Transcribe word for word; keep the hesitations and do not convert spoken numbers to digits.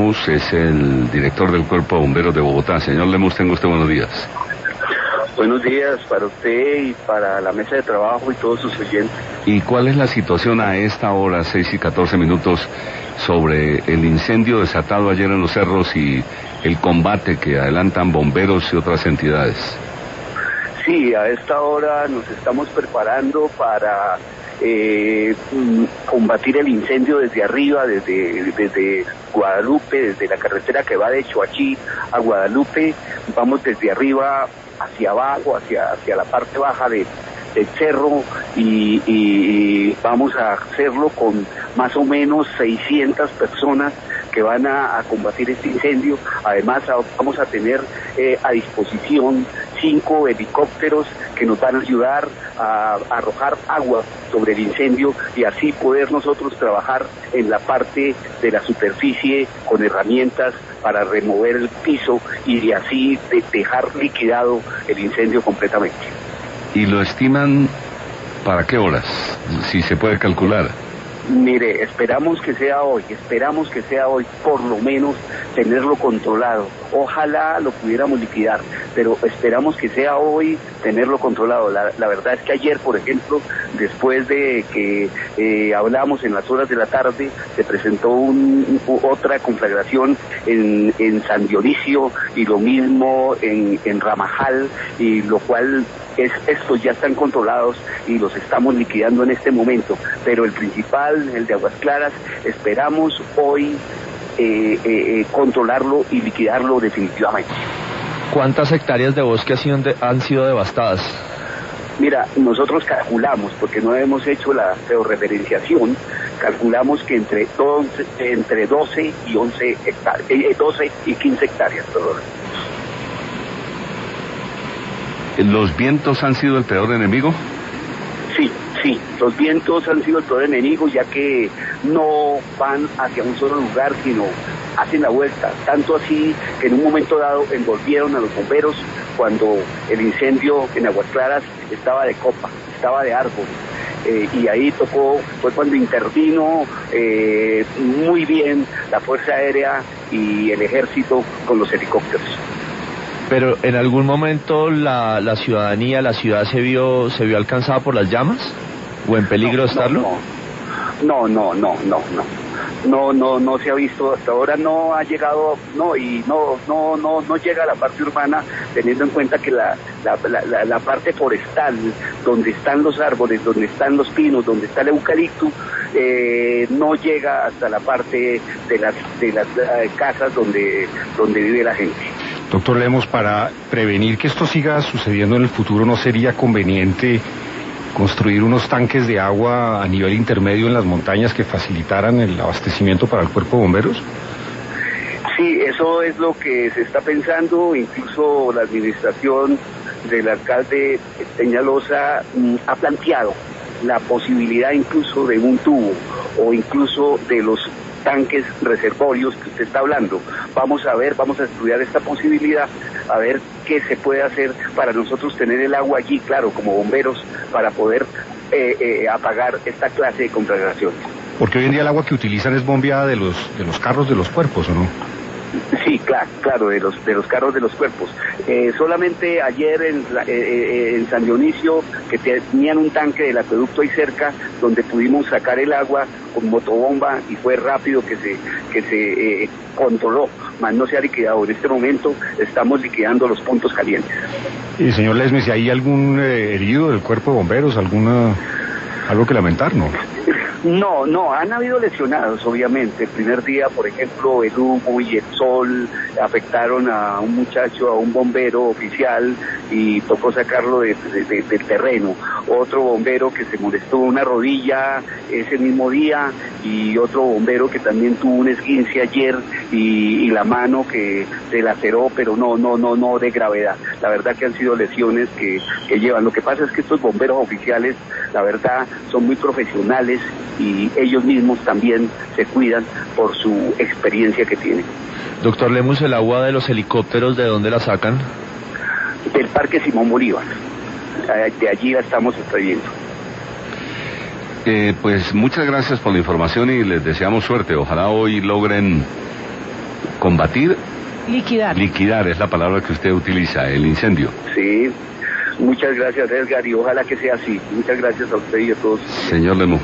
Lemus es el director del Cuerpo de Bomberos de Bogotá. Señor Lemus, tenga usted buenos días. Buenos días para usted y para la mesa de trabajo y todos sus oyentes. ¿Y cuál es la situación a esta hora, seis y catorce minutos, sobre el incendio desatado ayer en los cerros y el combate que adelantan bomberos y otras entidades? Sí, a esta hora nos estamos preparando para eh, combatir el incendio desde arriba, desde, desde Guadalupe, desde la carretera que va de Choachí a Guadalupe. Vamos desde arriba hacia abajo, hacia, hacia la parte baja de, del cerro y, y, y vamos a hacerlo con más o menos seiscientas personas que van a, a combatir este incendio. Además a, vamos a tener eh, a disposición cinco helicópteros que nos van a ayudar a, a arrojar agua sobre el incendio y así poder nosotros trabajar en la parte de la superficie con herramientas para remover el piso y así de dejar liquidado el incendio completamente. ¿Y lo estiman para qué horas, si se puede calcular? Mire, esperamos que sea hoy, esperamos que sea hoy, por lo menos tenerlo controlado. Ojalá lo pudiéramos liquidar, pero esperamos que sea hoy tenerlo controlado. La, la verdad es que ayer, por ejemplo, después de que eh, hablamos en las horas de la tarde, se presentó un, otra conflagración en, en San Dionisio y lo mismo en, en Ramajal, y lo cual es, estos ya están controlados y los estamos liquidando en este momento, pero el principal, el de Aguas Claras, esperamos hoy eh, eh, controlarlo y liquidarlo definitivamente. ¿Cuántas hectáreas de bosque han sido, de, han sido devastadas? Mira, nosotros calculamos, porque no hemos hecho la georreferenciación, calculamos que entre, doce, entre doce y once hectáreas, eh, doce y quince hectáreas, perdón. ¿Los vientos han sido el peor enemigo? Sí, sí, los vientos han sido el peor enemigo, ya que no van hacia un solo lugar, sino hacen la vuelta. Tanto así que en un momento dado envolvieron a los bomberos cuando el incendio en Aguas Claras estaba de copa, estaba de árbol. Eh, y ahí tocó, fue cuando intervino eh, muy bien la Fuerza Aérea y el Ejército con los helicópteros. Pero en algún momento la, la ciudadanía, la ciudad se vio se vio alcanzada por las llamas o en peligro no, de estarlo. No, no, no, no, no, no, no, no se ha visto hasta ahora, no ha llegado, no y no, no, no, no llega a la parte urbana, teniendo en cuenta que la, la, la, la parte forestal, donde están los árboles, donde están los pinos, donde está el eucalipto, eh, no llega hasta la parte de las de las uh, casas donde donde vive la gente. Doctor Lemus, para prevenir que esto siga sucediendo en el futuro, ¿no sería conveniente construir unos tanques de agua a nivel intermedio en las montañas que facilitaran el abastecimiento para el cuerpo de bomberos? Sí, eso es lo que se está pensando. Incluso la administración del alcalde Peñalosa mm, ha planteado la posibilidad incluso de un tubo o incluso de los tanques reservorios que usted está hablando. Vamos a ver, vamos a estudiar esta posibilidad, a ver qué se puede hacer para nosotros tener el agua allí, claro, como bomberos, para poder eh, eh, apagar esta clase de conflagraciones. Porque hoy en día el agua que utilizan es bombeada de los de los carros de los cuerpos, ¿o no? Sí, claro, claro, de los de los carros de los cuerpos. Eh, solamente ayer en, eh, eh, en San Dionisio, que tenían un tanque del acueducto ahí cerca, donde pudimos sacar el agua con motobomba y fue rápido que se que se eh, controló, más no se ha liquidado. En este momento estamos liquidando los puntos calientes. Y señor Lesmes, ¿y hay algún eh, herido del cuerpo de bomberos, alguna algo que lamentar, no? No, no, han habido lesionados, obviamente. El primer día, por ejemplo, el humo y el sol afectaron a un muchacho, a un bombero oficial, y tocó sacarlo de, de, de, del terreno. Otro bombero que se molestó una rodilla ese mismo día, y otro bombero que también tuvo un esguince ayer y, y la mano que se laceró, pero no, no, no, no de gravedad. La verdad que han sido lesiones que, que llevan. Lo que pasa es que estos bomberos oficiales, la verdad, son muy profesionales y ellos mismos también se cuidan por su experiencia que tienen. Doctor Lemus, ¿el agua de los helicópteros de dónde la sacan? Del Parque Simón Bolívar. De allí la estamos extrayendo. Eh, pues muchas gracias por la información y les deseamos suerte. Ojalá hoy logren combatir, liquidar. liquidar es la palabra que usted utiliza, el incendio. Sí, muchas gracias Edgar y ojalá que sea así. Muchas gracias a usted y a todos. Señor Lemus.